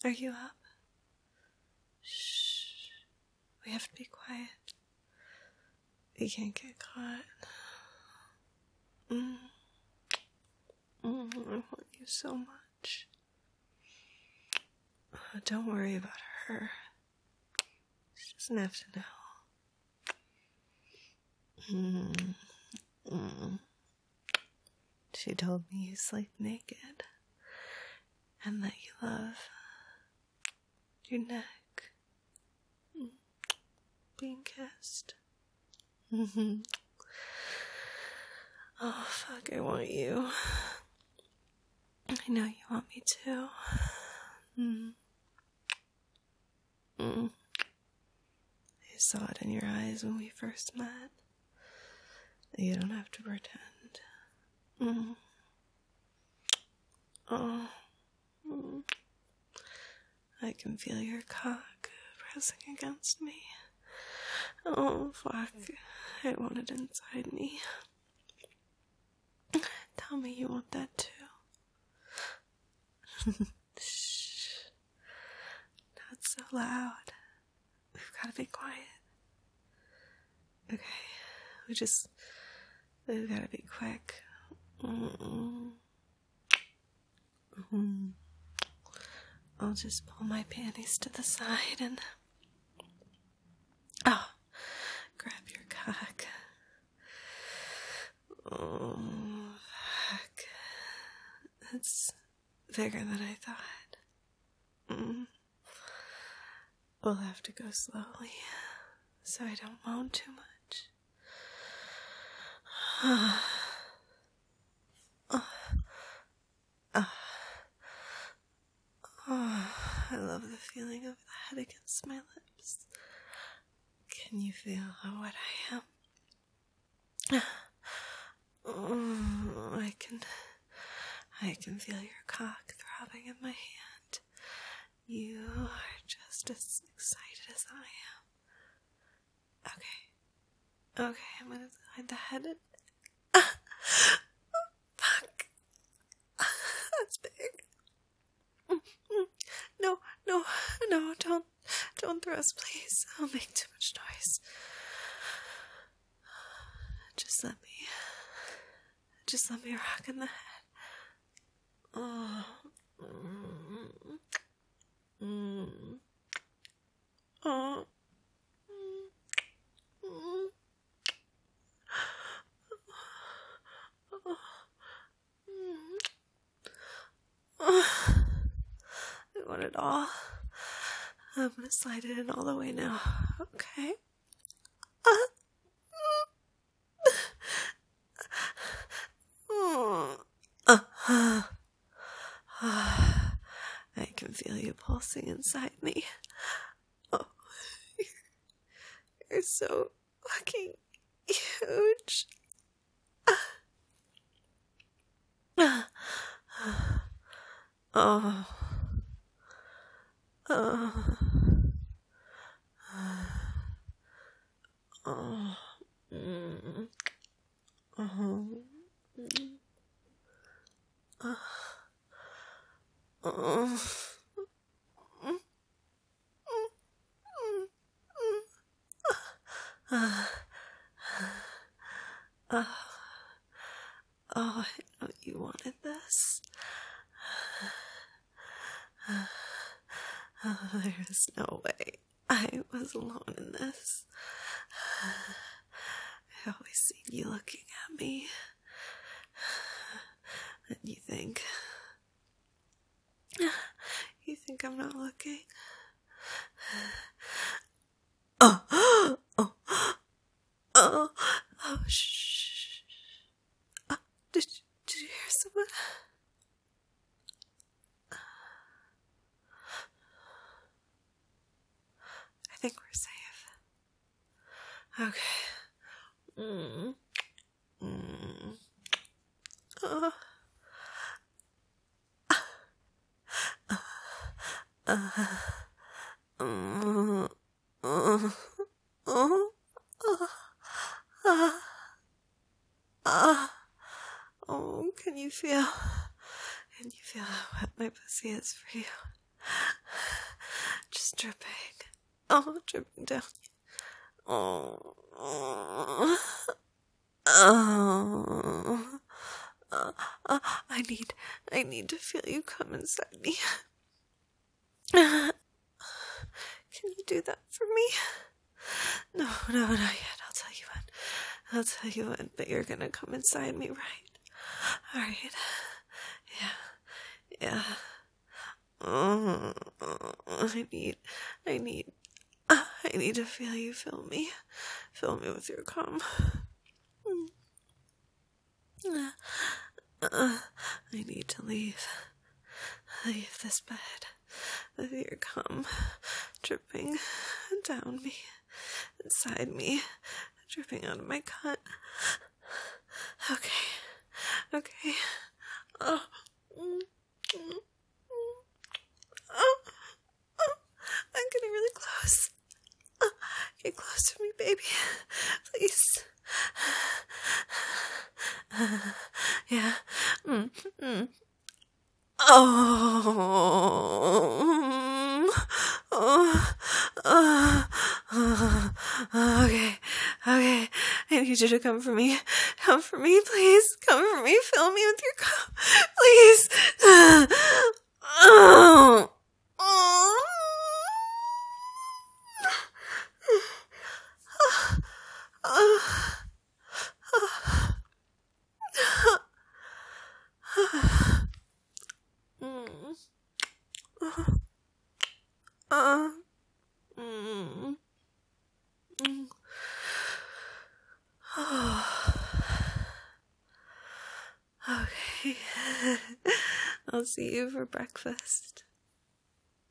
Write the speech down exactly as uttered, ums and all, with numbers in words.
Are you up? Shh. We have to be quiet. We can't get caught. Mm. Mm, I want you so much. Oh, don't worry about her. She doesn't have to know. Mm. Mm. She told me you sleep naked and that you love your neck mm. being kissed. Mm-hmm. Oh, fuck, I want you. I know you want me too. Mm. Mm. I saw it in your eyes when we first met. You don't have to pretend. Mm. Oh. Mm. I can feel your cock pressing against me. Oh, fuck. I want it inside me. Tell me you want that too. Shh. Not so loud. We've got to be quiet. Okay. We just... We've got to be quick. Mm-mm. Mm-hmm. I'll just pull my panties to the side and... Oh, grab your cock. Oh, fuck. It's bigger than I thought. Mm. We'll have to go slowly, so I don't moan too much. Oh. Oh. Oh. Oh, I love the feeling of the head against my lips. Can you feel how wet I am? Oh, I can, I can feel your cock throbbing in my hand. You are just as excited as I am. Okay, okay, I'm gonna hide the head in. Ah, fuck, that's big. No, no, no, don't, don't thrust, please. I'll make too much noise. Just let me, just let me rock in the head. Oh, mm, mm, oh, mm, mm, oh, mm, oh. I want it all. I'm gonna slide it in all the way now. Okay. Uh, mm, uh, uh, I can feel you pulsing inside me. Oh, you're so fucking huge. Oh. Oh. Oh. Mm. Oh. Mm. Oh. Oh. Mm. Mm. Mm. Uh. Oh. Oh, I know you wanted this. Oh, there's no way I was alone in this. I always seen you looking at me. And you think... You think I'm not looking? Oh! Oh! Oh! Oh, shh! Oh, did, did you hear someone? I think we're safe. Okay. Mm. Mm. Uh. Uh. Uh. Uh. Uh. Uh. Uh. Oh, can you feel? Can you feel how wet my pussy is for you? Just dripping. Oh, dripping down. Oh. Oh. Oh. Uh, uh, I need, I need to feel you come inside me. Can you do that for me? No, no, not yet. I'll tell you when. I'll tell you when, but you're gonna come inside me, right? Alright. Yeah. Yeah. Oh, I need, I need, uh, I need to feel you fill me. Fill me with your cum. Uh, uh, I need to leave. Leave this bed with your cum dripping down me, inside me, dripping out of my cunt. Okay, okay. Oh, mm, mm, mm. Oh, oh, I'm getting really close. Oh, get close to me, baby, please. Uh, yeah. Mm, mm. Oh, oh, oh, oh, okay, okay, I need you to come for me, come for me, please, come for me, fill me with your cum, please, oh, oh, oh, Uh, mm, mm. Oh. Okay. I'll see you for breakfast.